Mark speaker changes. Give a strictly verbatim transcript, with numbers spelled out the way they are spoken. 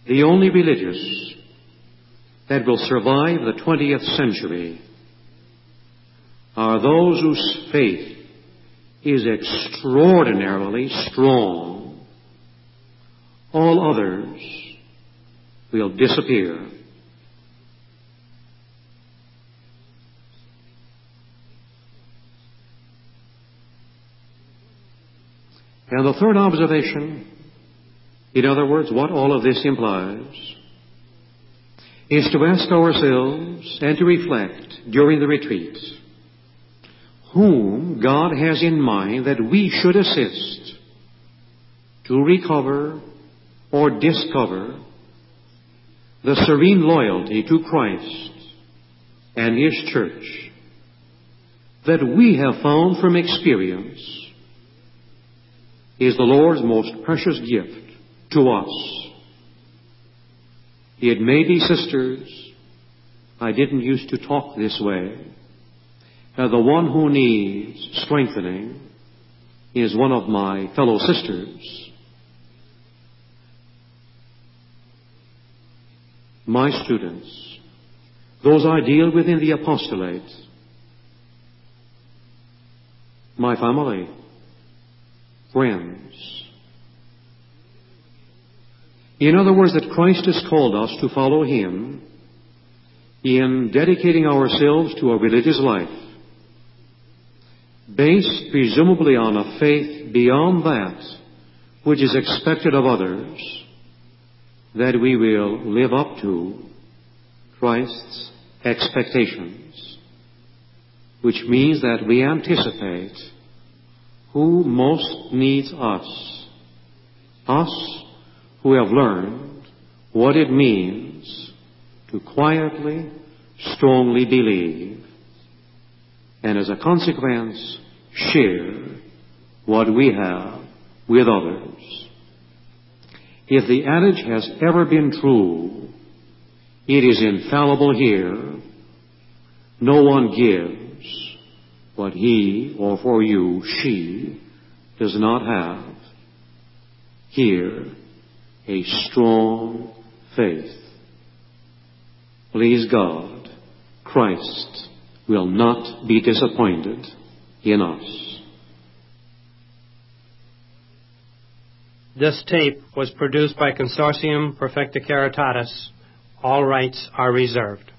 Speaker 1: the only religious that will survive the twentieth century are those whose faith is extraordinarily strong. All others will disappear. And the third observation, in other words, what all of this implies, is to ask ourselves and to reflect during the retreat whom God has in mind that we should assist to recover or discover the serene loyalty to Christ and His church that we have found from experience is the Lord's most precious gift to us. It may be, sisters, I didn't used to talk this way. Uh, the one who needs strengthening is one of my fellow sisters. My students, those I deal with in the apostolate, my family, friends. In other words, that Christ has called us to follow Him in dedicating ourselves to a religious life, based presumably on a faith beyond that which is expected of others, that we will live up to Christ's expectations, which means that we anticipate who most needs us, us who have learned what it means to quietly, strongly believe, and as a consequence, share what we have with others. If the adage has ever been true, it is infallible here. No one gives what he, or for you, she, does not have. Here, a strong faith. Please God, Christ will not be disappointed in us.
Speaker 2: This tape was produced by Consortium Perfecta Caritatis. All rights are reserved.